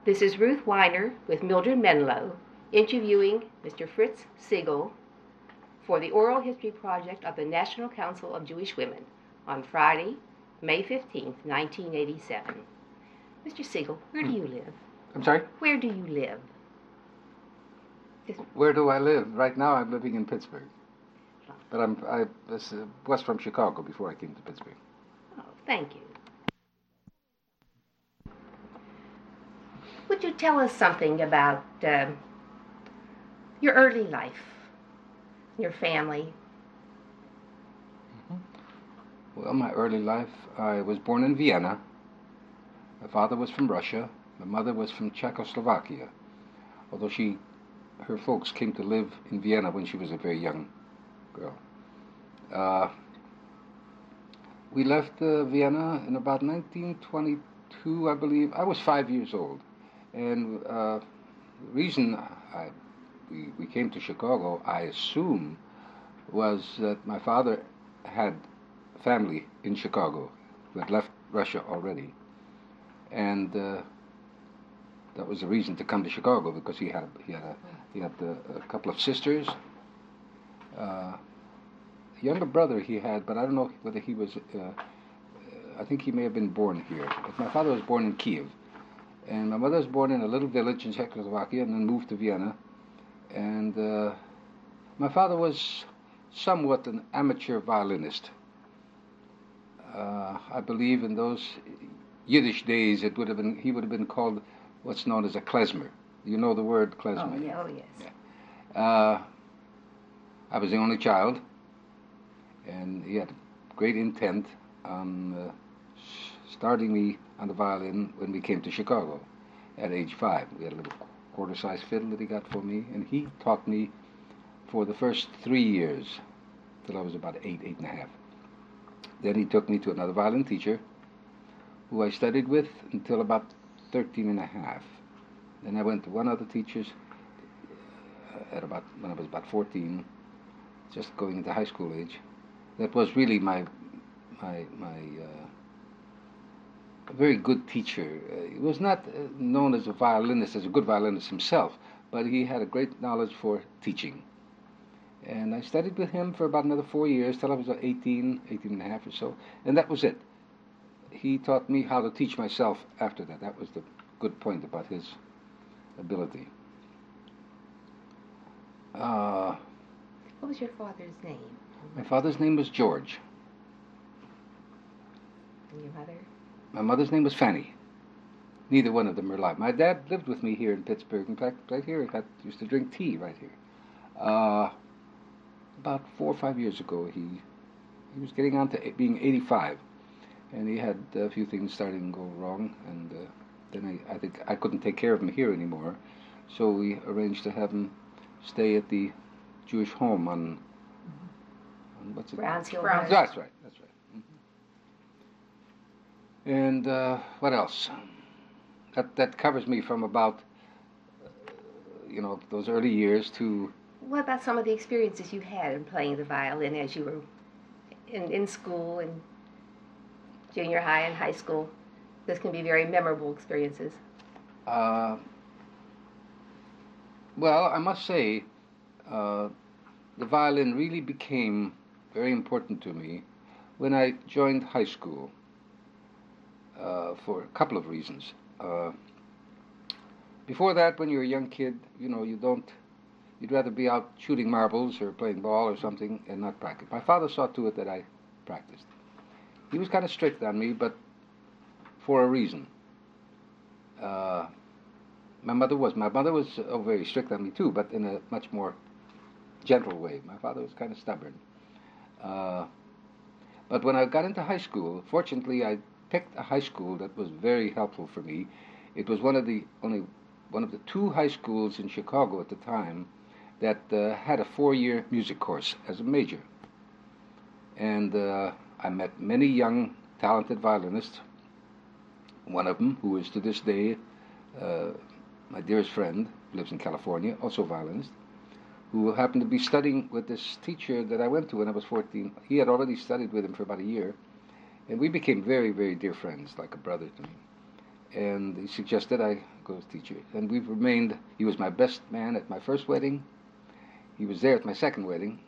This is Ruth Weiner with Mildred Menlo interviewing Mr. Fritz Siegel for the Oral History Project of the National Council of Jewish Women on Friday, May 15, 1987. Mr. Siegel, where do you live? I'm sorry? Where do you live? Where do I live? Right now I'm living in Pittsburgh. But I was from Chicago before I came to Pittsburgh. Oh, thank you. Would you tell us something about your early life, your family? Well, my early life, I was born in Vienna. My father was from Russia. My mother was from Czechoslovakia, although her folks came to live in Vienna when she was a very young girl. We left Vienna in about 1922, I believe. I was 5 years old. And the reason we came to Chicago, I assume, was that my father had family in Chicago who had left Russia already. And that was the reason to come to Chicago, because he had a couple of sisters. A younger brother he had, but I don't know whether he was, I think he may have been born here. But my father was born in Kiev. And my mother was born in a little village in Czechoslovakia and then moved to Vienna. And my father was somewhat an amateur violinist. I believe in those Yiddish days he would have been called what's known as a klezmer. You know the word klezmer? Oh, yeah. Oh yes. Yeah. I was the only child, and he had great intent on starting me on the violin when we came to Chicago at age 5. We had a little quarter-sized fiddle that he got for me, and he taught me for the first 3 years till I was about 8 and a half. Then he took me to another violin teacher who I studied with until about 13 and a half. Then I went to one other teacher's when I was about 14, just going into high school age. That was really my a very good teacher. He was not known as a good violinist himself, but he had a great knowledge for teaching. And I studied with him for about another 4 years, till I was 18 and a half or so, and that was it. He taught me how to teach myself after that. That was the good point about his ability. What was your father's name? My father's name was George. And your mother? My mother's name was Fanny. Neither one of them are alive. My dad lived with me here in Pittsburgh. In fact, right here, used to drink tea right here. About 4 or 5 years ago, he was getting on to being 85, and he had a few things starting to go wrong, and then I think I couldn't take care of him here anymore, so we arranged to have him stay at the Jewish home on what's it? Browns Hill. That's right. And what else? That covers me from about, those early years to... What about some of the experiences you had in playing the violin as you were in school, in junior high and high school? This can be very memorable experiences. Well, I must say, the violin really became very important to me when I joined high school. For a couple of reasons. Before that, when you're a young kid, you'd rather be out shooting marbles or playing ball or something and not practice. My father saw to it that I practiced. He was kind of strict on me, but for a reason. My mother was very strict on me too, but in a much more gentle way. My father was kind of stubborn. But when I got into high school, fortunately, I picked a high school that was very helpful for me. It was one of the 2 high schools in Chicago at the time that had a 4-year music course as a major. And I met many young, talented violinists. One of them, who is to this day my dearest friend, lives in California, also a violinist, who happened to be studying with this teacher that I went to when I was 14. He had already studied with him for about a year. And we became very, very dear friends, like a brother to me. and he suggested I go as teacher. And we've remained. He was my best man at my first wedding. He was there at my second wedding.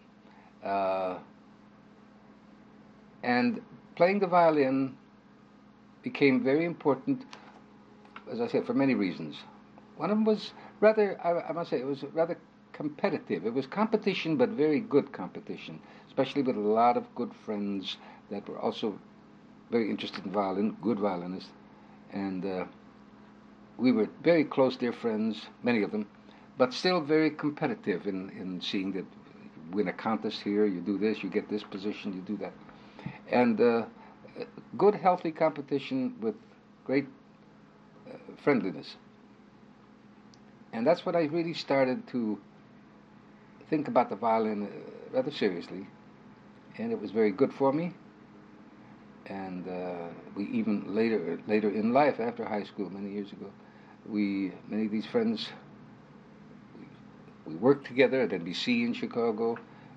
And playing the violin became very important, as I said, for many reasons. One of them was rather, I must say, it was rather competitive. It was competition, but very good competition, especially with a lot of good friends that were also very interested in violin, good violinists. And we were very close, dear friends, many of them, but still very competitive in seeing that you win a contest here, you do this, you get this position, you do that. And good, healthy competition with great friendliness. And that's what I really started to think about the violin rather seriously. And it was very good for me. And we even later in life, after high school, many years ago, many of these friends, we worked together at NBC in Chicago.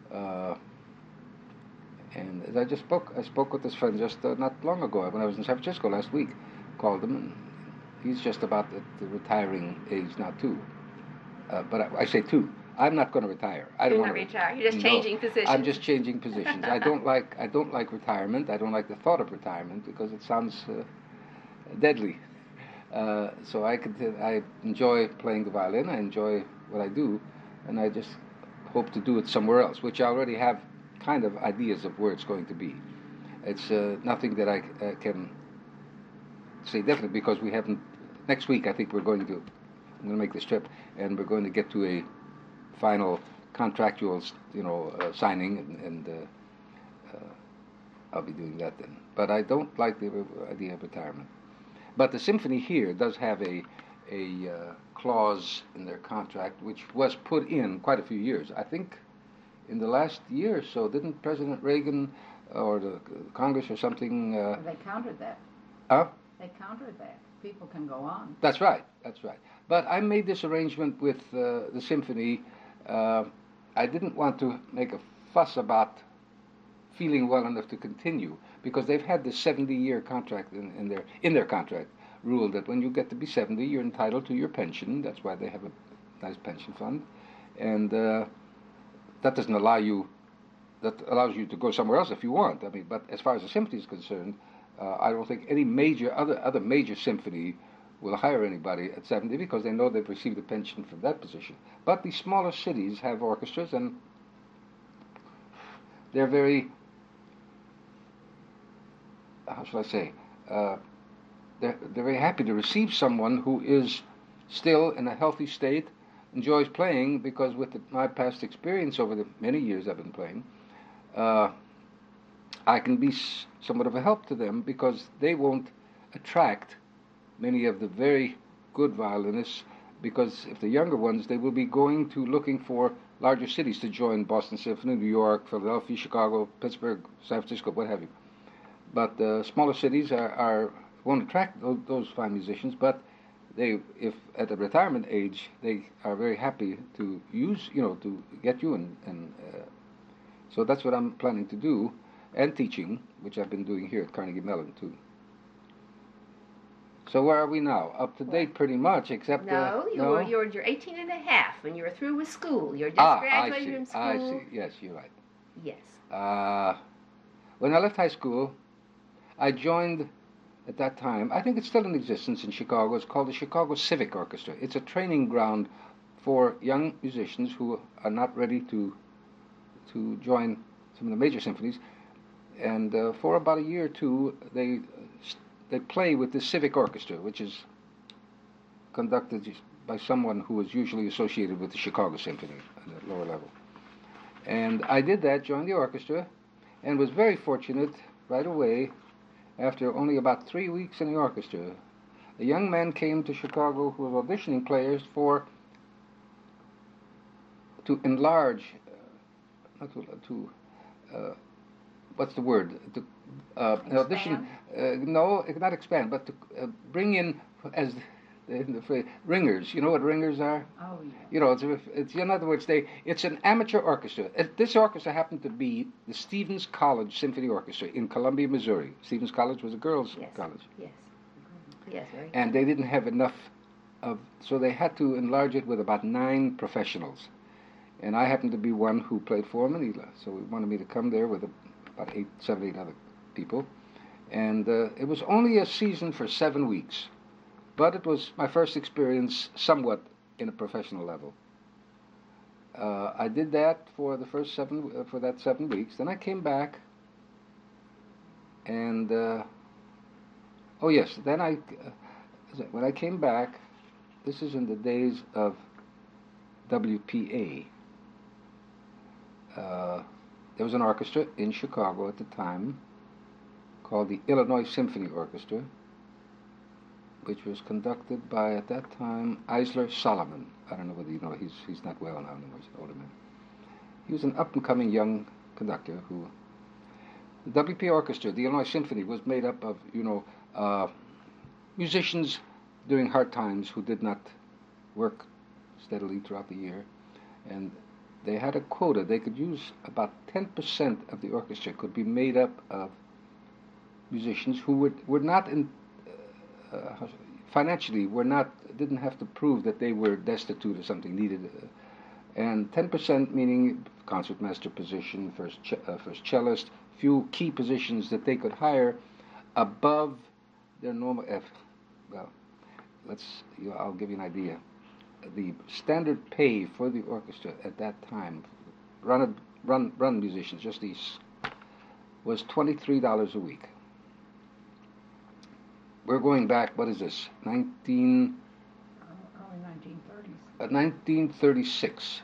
And as I spoke with this friend just not long ago, when I was in San Francisco last week, called him, and he's just about the retiring age now too. But I say too. I'm not going to retire. I don't want to retire. You're just changing positions. I'm just changing positions. I don't like retirement. I don't like the thought of retirement because it sounds deadly. So I enjoy playing the violin. I enjoy what I do, and I just hope to do it somewhere else, which I already have kind of ideas of where it's going to be. It's nothing that I can say definitely because we haven't. Next week, I think I'm going to make this trip, and we're going to get to a final contractual, signing, and I'll be doing that then. But I don't like the idea of retirement. But the symphony here does have a clause in their contract which was put in quite a few years. I think in the last year or so, didn't President Reagan or the Congress or something? They countered that. Huh? They countered that. People can go on. That's right. But I made this arrangement with the symphony. I didn't want to make a fuss about feeling well enough to continue because they've had this 70-year contract in their contract rule that when you get to be 70, you're entitled to your pension. That's why they have a nice pension fund, and that doesn't allow you. That allows you to go somewhere else if you want. I mean, but as far as the symphony is concerned, I don't think any other major symphony will hire anybody at 70 because they know they've received a pension from that position. But the smaller cities have orchestras, and they're very, how shall I say, they're very happy to receive someone who is still in a healthy state, enjoys playing, because with my past experience over the many years I've been playing, I can be somewhat of a help to them because they won't attract many of the very good violinists, because if the younger ones, they will be looking for larger cities to join: Boston Symphony, New York, Philadelphia, Chicago, Pittsburgh, San Francisco, what have you. But smaller cities won't attract those fine musicians, but if at the retirement age, they are very happy to use, to get you, and so that's what I'm planning to do, and teaching, which I've been doing here at Carnegie Mellon too. So where are we now? Up to date pretty much, except... You're 18 and a half when you're through with school. You're just graduating from school. I see. Yes, you're right. Yes. When I left high school, I joined, at that time, I think it's still in existence in Chicago, it's called the Chicago Civic Orchestra. It's a training ground for young musicians who are not ready to join some of the major symphonies. And for about a year or two, they play with the Civic Orchestra, which is conducted by someone who is usually associated with the Chicago Symphony at the lower level. And I did that, joined the orchestra, and was very fortunate right away. After only about 3 weeks in the orchestra, a young man came to Chicago who was auditioning players to enlarge, what's the word? Audition? No, not expand, but to bring in, as in the phrase, ringers. You know what ringers are? Oh, yeah. It's in other words, it's an amateur orchestra. This orchestra happened to be the Stevens College Symphony Orchestra in Columbia, Missouri. Stevens College was a girls' college. Yes. Yes, very. And they didn't have enough so they had to enlarge it with about 9 professionals. And I happened to be one who played for him, and so he wanted me to come there with about 7, 8 other people. And it was only a season for 7 weeks, but it was my first experience somewhat in a professional level. I did that for the first 7 weeks. Then I came back, and oh yes, then when I came back, this is in the days of WPA. There was an orchestra in Chicago at the time called the Illinois Symphony Orchestra, which was conducted by, at that time, Eisler Solomon. I don't know whether you know, he's not well now anymore, he's an older man. He was an up-and-coming young conductor who... The WPA Orchestra, the Illinois Symphony, was made up of, musicians during hard times who did not work steadily throughout the year, and they had a quota. They could use about 10% of the orchestra could be made up of musicians who were not in financially didn't have to prove that they were destitute or something, needed, and 10% meaning concertmaster position, first cellist, few key positions that they could hire above their normal. Well, I'll give you an idea. The standard pay for the orchestra at that time, run musicians, just these, was $23 a week. We're going back, what is this, Early 1930s. 1936.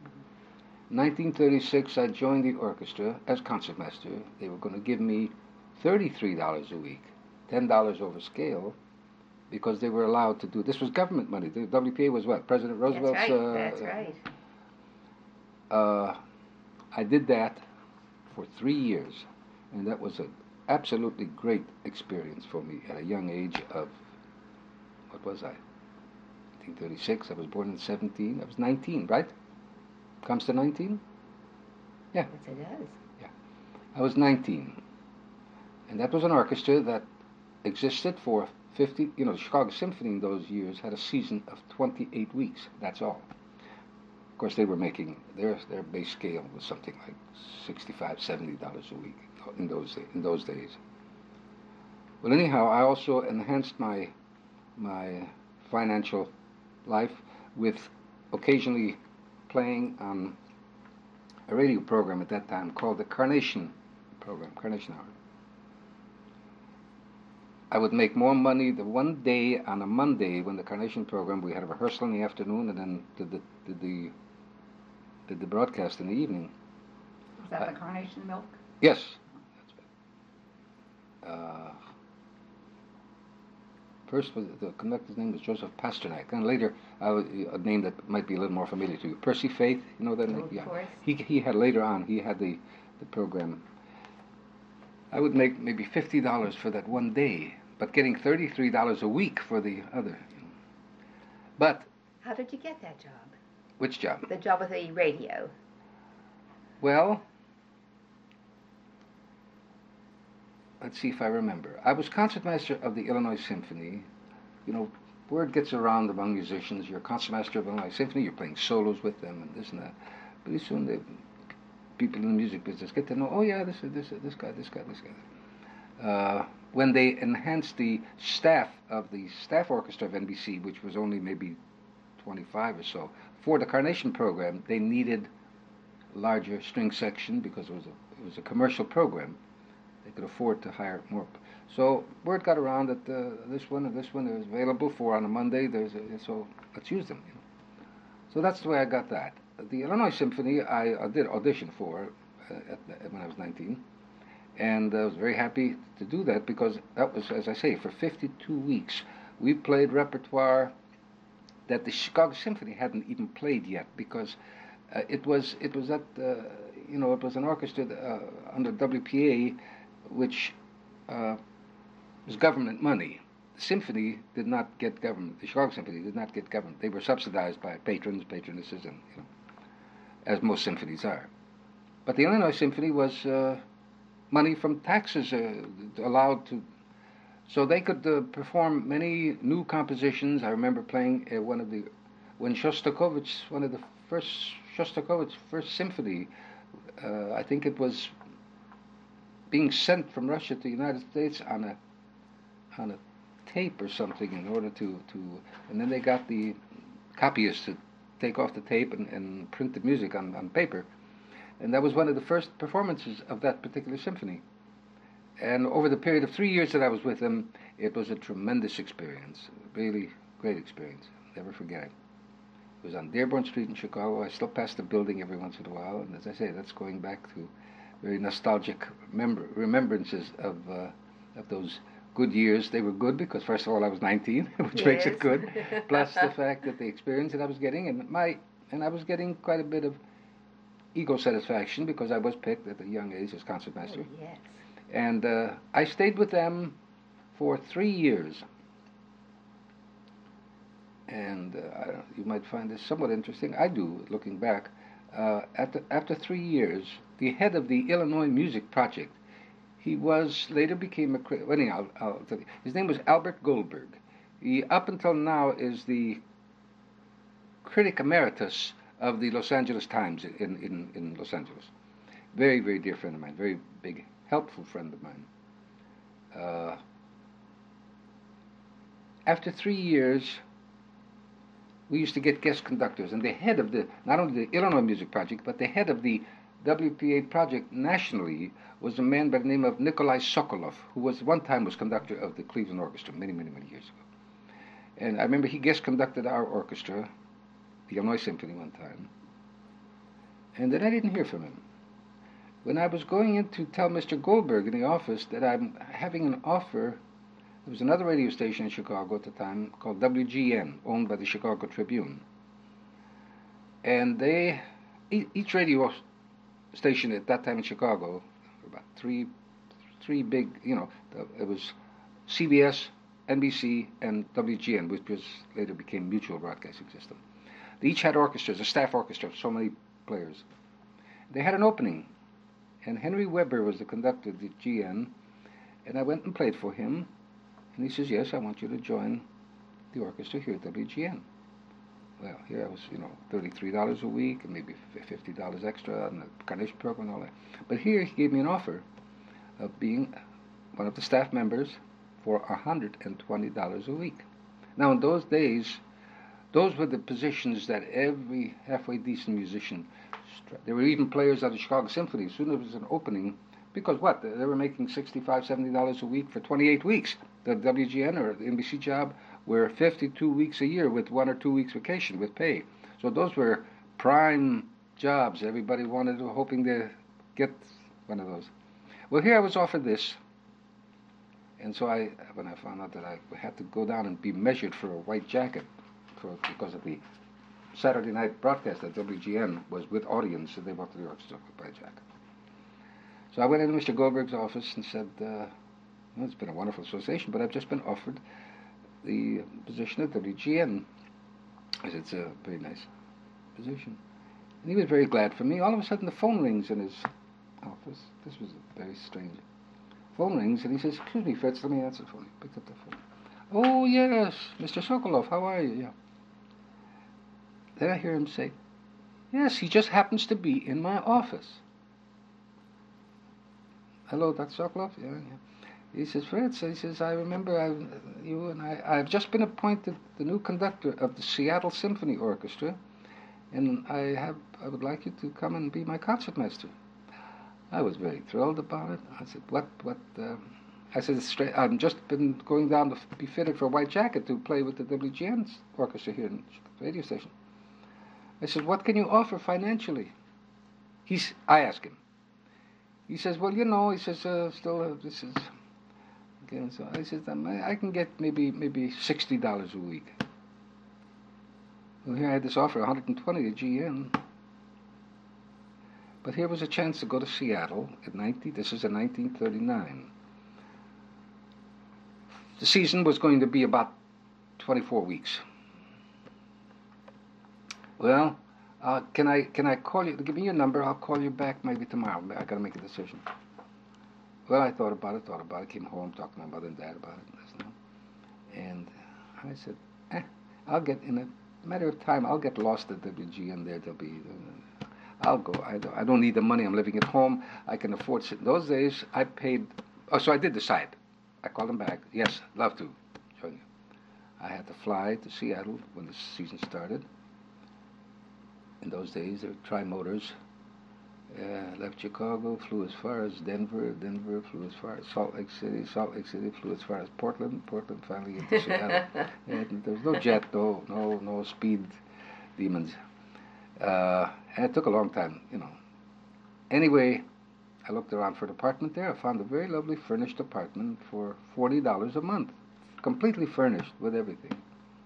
1936, I joined the orchestra as concertmaster. They were going to give me $33 a week, $10 over scale, because they were allowed to do, this was government money. The WPA was what? President Roosevelt's... That's right. I did that for 3 years, and that was an absolutely great experience for me at a young age of, what was I? 1936, I was born in 17, I was 19, right? Comes to 19? Yeah. Yes, it does. Yeah. I was 19. And that was an orchestra that existed for 50, the Chicago Symphony in those years had a season of 28 weeks, that's all. Of course, they were making, their base scale was something like $65, $70 a week in those days. Well, anyhow, I also enhanced my financial life with occasionally playing on a radio program at that time called the Carnation Hour. I would make more money the one day on a Monday when the Carnation program, we had a rehearsal in the afternoon and then did the broadcast in the evening. Was that the Carnation Milk? Yes. First, the conductor's name was Joseph Pasternak, and later a name that might be a little more familiar to you, Percy Faith. You know that name? Of course. He had later on. He had the program. I would make maybe $50 for that one day, but getting $33 a week for the other. But how did you get that job? Which job? The job with the radio. Well, let's see if I remember. I was concertmaster of the Illinois Symphony. Word gets around among musicians, you're a concertmaster of the Illinois Symphony, you're playing solos with them and this and that. Pretty soon people in the music business get to know, oh yeah, this guy. When they enhanced the staff of the staff orchestra of NBC, which was only maybe 25 or so, for the Carnation program, they needed a larger string section because it was a commercial program. They could afford to hire more. So word got around that this one is available for on a Monday. So let's use them. So that's the way I got that. The Illinois Symphony I did audition for when I was 19, and I was very happy to do that because that was, as I say, for 52 weeks we played repertoire that the Chicago Symphony hadn't even played yet because it was an orchestra under WPA, which was government money. The symphony did not get government. The Chicago Symphony did not get government. They were subsidized by patronesses, and as most symphonies are. But the Illinois Symphony was money from taxes allowed to So they could perform many new compositions. I remember playing when Shostakovich, one of the first Shostakovich first symphony. I think it was being sent from Russia to the United States on a tape or something in order to and then they got the copyists to take off the tape and print the music on paper. And that was one of the first performances of that particular symphony. And over the period of 3 years that I was with them, it was a tremendous experience, really great experience. Never forget it. It was on Dearborn Street in Chicago. I still pass the building every once in a while, and as I say, that's going back to very nostalgic remembrances of those good years. They were good because, first of all, I was 19, which makes it good, plus the fact that the experience that I was getting, and I was getting quite a bit of ego satisfaction because I was picked at a young age as concertmaster. Oh, yes. And I stayed with them for 3 years. And you might find this somewhat interesting. I do, looking back. After 3 years, the head of the Illinois Music Project, he later became a critic. Well, anyhow, I'll tell you. His name was Albert Goldberg. He, up until now, is the critic emeritus of the Los Angeles Times in Los Angeles. Very, very dear friend of mine. Very big, helpful friend of mine. After 3 years, we used to get guest conductors, and the head of not only the Illinois Music Project, but the head of the WPA project nationally was a man by the name of Nikolai Sokolov, who one time was conductor of the Cleveland Orchestra many, many, many years ago. And I remember he guest conducted our orchestra, the Illinois Symphony, one time. And then I didn't hear from him. When I was going in to tell Mr. Goldberg in the office that I'm having an offer, there was another radio station in Chicago at the time called WGN, owned by the Chicago Tribune. And each radio station at that time in Chicago, about three big, it was CBS, NBC, and WGN, which later became Mutual Broadcasting System. They each had orchestras, a staff orchestra of so many players. They had an opening, and Henry Weber was the conductor of the GN, and I went and played for him, and he says, yes, I want you to join the orchestra here at WGN. Well, here I was, $33 a week, and maybe $50 extra on the Carnation program and all that. But here he gave me an offer of being one of the staff members for $120 a week. Now, in those days, those were the positions that every halfway decent musician, there were even players at the Chicago Symphony, as soon as there was an opening, because what? They were making $65, $70 a week for 28 weeks. The WGN or the NBC job were 52 weeks a year with 1 or 2 weeks vacation with pay. So those were prime jobs. Everybody hoping to get one of those. Well, here I was offered this. And so when I found out that I had to go down and be measured for a white jacket, because of the Saturday night broadcast at WGN was with audience, so they wanted the orchestra with a white jacket. So I went into Mr. Goldberg's office and said, it's been a wonderful association, but I've just been offered the position at WGN. I said, it's a very nice position. And he was very glad for me. All of a sudden, the phone rings in his office. This was very strange. Phone rings, and he says, excuse me, Fritz, let me answer the phone. He picked up the phone. Oh, yes, Mr. Sokolov, how are you? Yeah. Then I hear him say, yes, he just happens to be in my office. Hello, Dr. Sokolov? Yeah. He says, Fritz, he says, I remember I've just been appointed the new conductor of the Seattle Symphony Orchestra, and I would like you to come and be my concertmaster. I was very thrilled about it. I said, what? I said, I've just been going down to be fitted for a white jacket to play with the WGN orchestra here in the radio station. I said, what can you offer financially? I asked him. He says, well, he says, this is... Okay, so I said, I can get maybe $60 a week. Well, here I had this offer, $120 at GN. But here was a chance to go to Seattle this is in 1939. The season was going to be about 24 weeks. Well, can I call you? Give me your number. I'll call you back maybe tomorrow. I got to make a decision. Well, I thought about it, came home, talked to my mother and dad about it, and I said, I'll get, in a matter of time, I'll get lost at WG, and there they'll be, I'll go. I don't need the money. I'm living at home. I can afford it. In those days, I paid, so I did decide. I called them back. Yes, love to join you. I had to fly to Seattle when the season started. In those days, there were tri-motors. Left Chicago, flew as far as Denver, flew as far as Salt Lake City, flew as far as Portland, finally into Seattle. And there was no jet, no speed demons. And it took a long time, Anyway, I looked around for an apartment there. I found a very lovely furnished apartment for $40 a month, completely furnished with everything.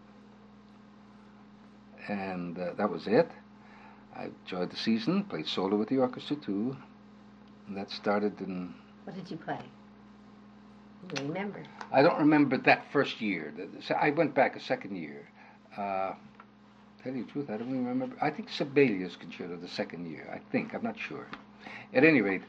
And that was it. I enjoyed the season, played solo with the orchestra too, and that started in... What did you play? You remember? I don't remember that first year. I went back a second year. Tell you the truth, I don't even remember. I think Sibelius Concerto the second year. I think, I'm not sure. At any rate,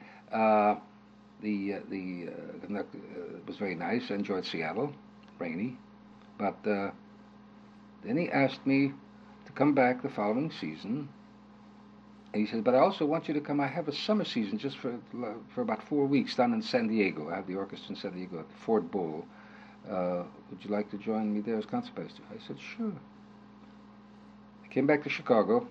the conductor was very nice. I enjoyed Seattle, rainy, but then he asked me to come back the following season. And he said, but I also want you to come. I have a summer season just for about 4 weeks down in San Diego. I have the orchestra in San Diego at Fort Bull. Would you like to join me there as concertmaster? I said, sure. I came back to Chicago.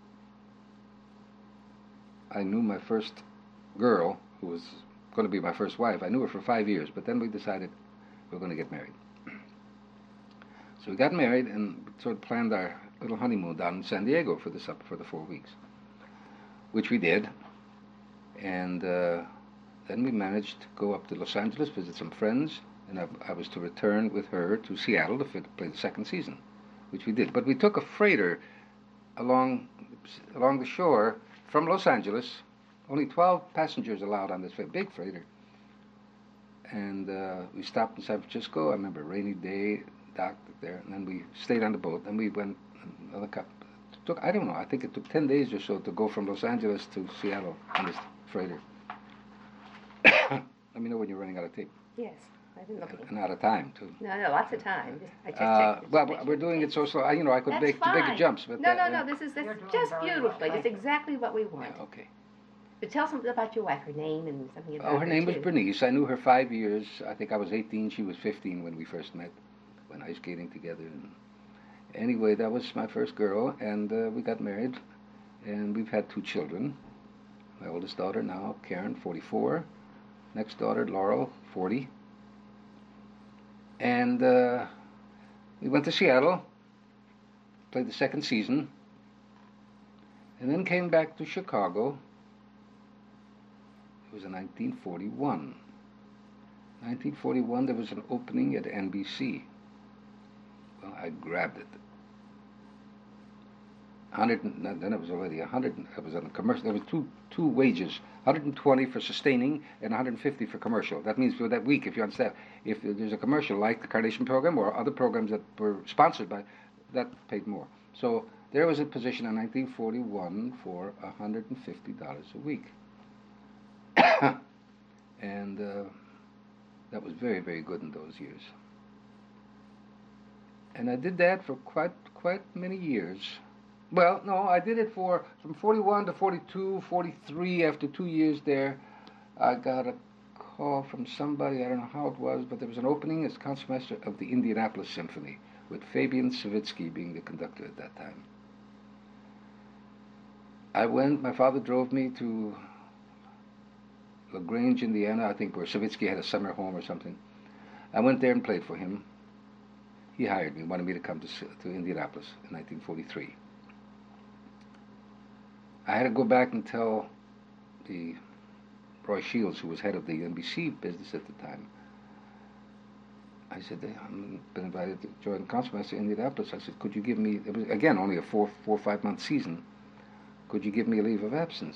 I knew my first girl, who was going to be my first wife. I knew her for 5 years, but then we decided we were going to get married. So we got married and sort of planned our little honeymoon down in San Diego for the 4 weeks, which we did. And then we managed to go up to Los Angeles, visit some friends, and I was to return with her to Seattle to play the second season, which we did. But we took a freighter along the shore from Los Angeles, only 12 passengers allowed on this big freighter. And we stopped in San Francisco. I remember a rainy day, docked there, and then we stayed on the boat. Then we went another couple. I don't know, I think it took 10 days or so to go from Los Angeles to Seattle on this freighter. Let me know when you're running out of tape. Yes, I've been looking. And out of time, too. No, lots of time. I just checked. Well, we're doing it so slow. I could make bigger jumps. But No, this is just beautifully. It's exactly what we want. Yeah, okay. But tell something about your wife, her name and something about her. Oh, her name was Bernice. I knew her 5 years. I think I was 18. She was 15 when we first met, went ice skating together. And anyway, that was my first girl, and we got married, and we've had 2 children. My oldest daughter now, Karen, 44. Next daughter, Laurel, 40. And we went to Seattle, played the second season, and then came back to Chicago. It was in 1941. 1941, there was an opening at NBC. Well, I grabbed it. Then it was already 100. It was on a commercial. There were two wages: 120 for sustaining and 150 for commercial. That means for that week, if you understand, if there's a commercial like the Carnation program or other programs that were sponsored by, that paid more. So there was a position in 1941 for $150 a week, and that was very, very good in those years. And I did that for quite many years. Well, no, I did it from 41 to 42, 43. After 2 years there, I got a call from somebody, I don't know how it was, but there was an opening as concertmaster of the Indianapolis Symphony, with Fabian Savitsky being the conductor at that time. I went, my father drove me to LaGrange, Indiana, I think where Savitsky had a summer home or something. I went there and played for him. He hired me, wanted me to come to Indianapolis in 1943. I had to go back and tell the Roy Shields, who was head of the NBC business at the time. I said, I've been invited to join concertmaster in Indianapolis. I said, could you give me, it was again only a 4 or 5 month season, could you give me a leave of absence?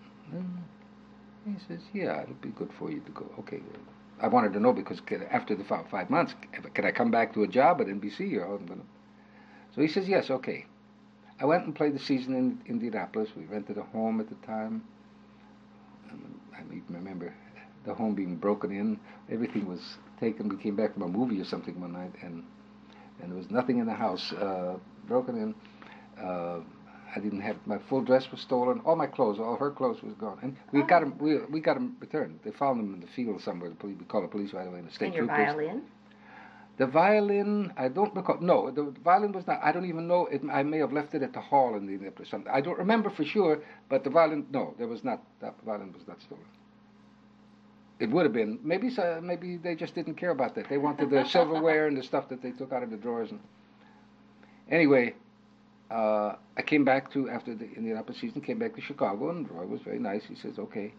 He says, yeah, it'll be good for you to go. Okay. I wanted to know because after the 5 months, can I come back to a job at NBC? So he says, yes, okay. I went and played the season in Indianapolis. We rented a home at the time. I even remember the home being broken in. Everything was taken. We came back from a movie or something one night, and there was nothing in the house. Broken in. I didn't have my full dress was stolen. All my clothes, all her clothes, was gone. And we got them. We got them returned. They found them in the field somewhere. We called the police right away. And the state and your troopers. violin? The violin, I don't recall. No, the violin was not. I don't even know. I may have left it at the hall in the or something. I don't remember for sure. But the violin, no, there was not. That violin was not stolen. It would have been. Maybe they just didn't care about that. They wanted the silverware and the stuff that they took out of the drawers. And anyway, I came back to after the Indianapolis season. Came back to Chicago, and Roy was very nice. He says, "Okay,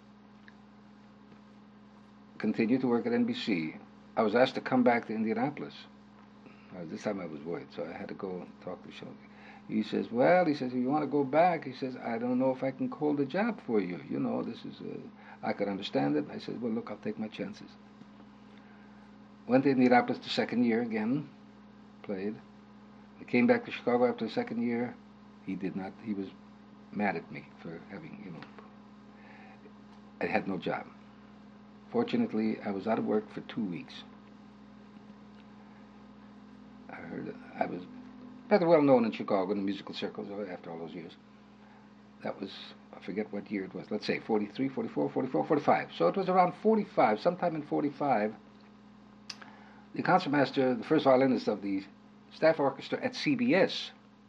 continue to work at NBC." I was asked to come back to Indianapolis. This time I was worried, so I had to go talk to Sean. He says, "Well," he says, "if you want to go back," he says, "I don't know if I can hold the job for you. You know, this is, I could understand it." I said, "Well, look, I'll take my chances." Went to Indianapolis the second year again, played. I came back to Chicago after the second year. He did not, he was mad at me for having, I had no job. Fortunately, I was out of work for 2 weeks. I was rather well known in Chicago in the musical circles after all those years. That was, I forget what year it was, let's say 43, 44, 44, 45. So it was around 45, sometime in 45, the concertmaster, the first violinist of the staff orchestra at CBS,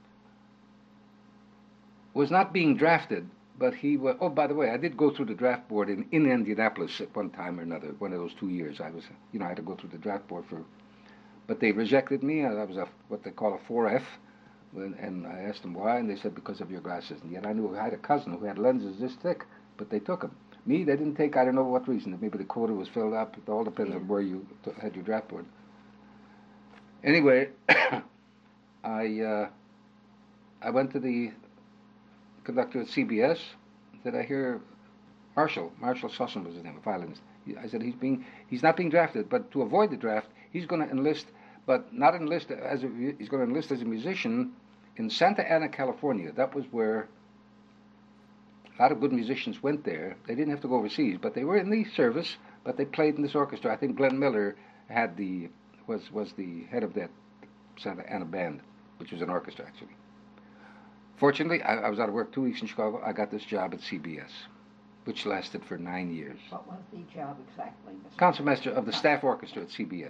was not being drafted. But he was, oh, by the way, I did go through the draft board in Indianapolis at one time or another, one of those 2 years. I was, I had to go through the draft board but they rejected me. I was what they call a 4F, and I asked them why, and they said, because of your glasses. And yet I knew I had a cousin who had lenses this thick, but they took them. Me, they didn't take, I don't know what reason. Maybe the quota was filled up. It all depends on where you had your draft board. Anyway, I went to the conductor at CBS. Said, I hear Marshall Sussin was his name, a violinist. I said, he's not being drafted, but to avoid the draft, he's going to enlist, but not enlist he's going to enlist as a musician in Santa Ana, California. That was where a lot of good musicians went there. They didn't have to go overseas, but they were in the service, but they played in this orchestra. I think Glenn Miller was the head of that Santa Ana band, which was an orchestra, actually. Fortunately, I was out of work 2 weeks in Chicago. I got this job at CBS, which lasted for 9 years. What was the job exactly? Concertmaster of the staff orchestra at CBS.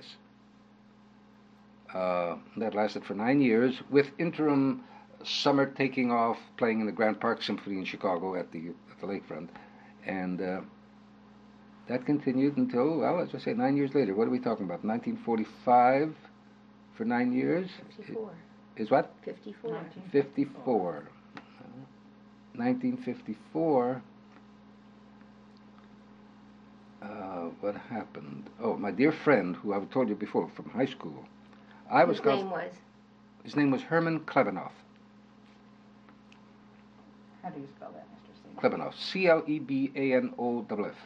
That lasted for 9 years, with interim summer taking off, playing in the Grand Park Symphony in Chicago at the lakefront. And that continued until, well, as I say, 9 years later. What are we talking about? 1945 for 9 years? 54. Is what? 54. 54. 1954. What happened? Oh, my dear friend, who I've told you before from high school. His name was? His name was Herman Klebanoff. How do you spell that, Mr. Segal? Klebanoff. Klebanoff. C-L-E-B.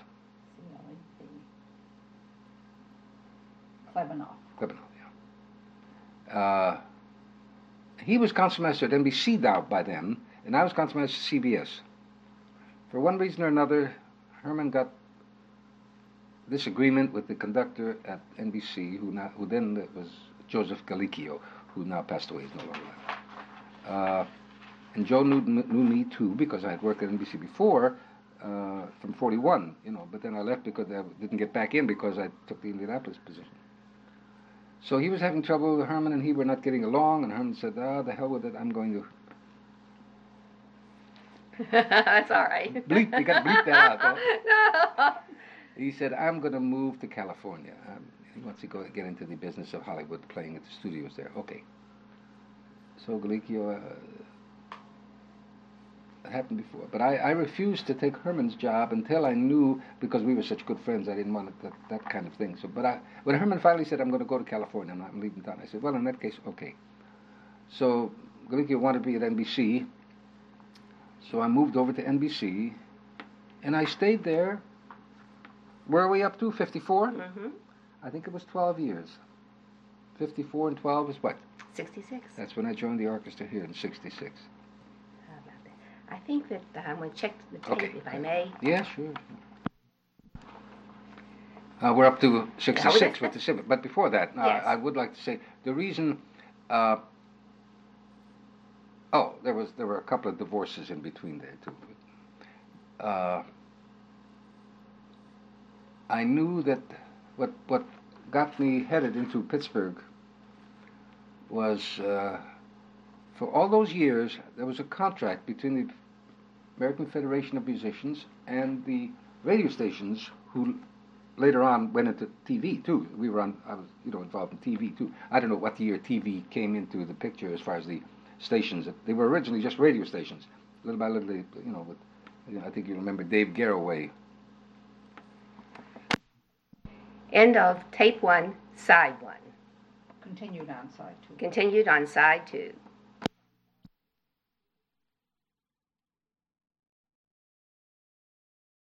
Klebanoff. Klebanoff, yeah. He was concertmaster at NBC now by then, and I was concertmaster at CBS. For one reason or another, Herman got disagreement with the conductor at NBC, who then was Joseph Galicchio, who now passed away, is no longer alive. And Joe knew me too, because I had worked at NBC before, from 41, but then I left because I didn't get back in because I took the Indianapolis position. So he was having trouble with Herman, and he were not getting along, and Herman said, the hell with it, I'm going to... That's all right. Bleep, you got to bleep that out, though. No. He said, I'm going to move to California. He wants to get into the business of Hollywood, playing at the studios there. Okay. So Galicchio, it happened before. But I refused to take Herman's job until I knew, because we were such good friends, I didn't want that kind of thing. So, when Herman finally said, I'm going to go to California, I'm leaving town, I said, well, in that case, okay. So Galicchio wanted me at NBC. So I moved over to NBC, and I stayed there. Where are we up to? 54? Mm-hmm. I think it was 12 years. 54 and 12 is what? 66. That's when I joined the orchestra here in 66. How about that? I think that I'm going to check the tape, Okay. if I may. Yeah, sure. We're up to 66 that's- with the Civic. But before that, Yes. I would like to say the reason. There were a couple of divorces in between there too. I knew that what got me headed into Pittsburgh was for all those years there was a contract between the American Federation of Musicians and the radio stations who later on went into TV too. I was involved in TV too. I don't know what year TV came into the picture as far as the stations. They were originally just radio stations. Little by little, I think you remember Dave Garroway. End of tape 1, side 1. Continued on side 2. Continued on side 2.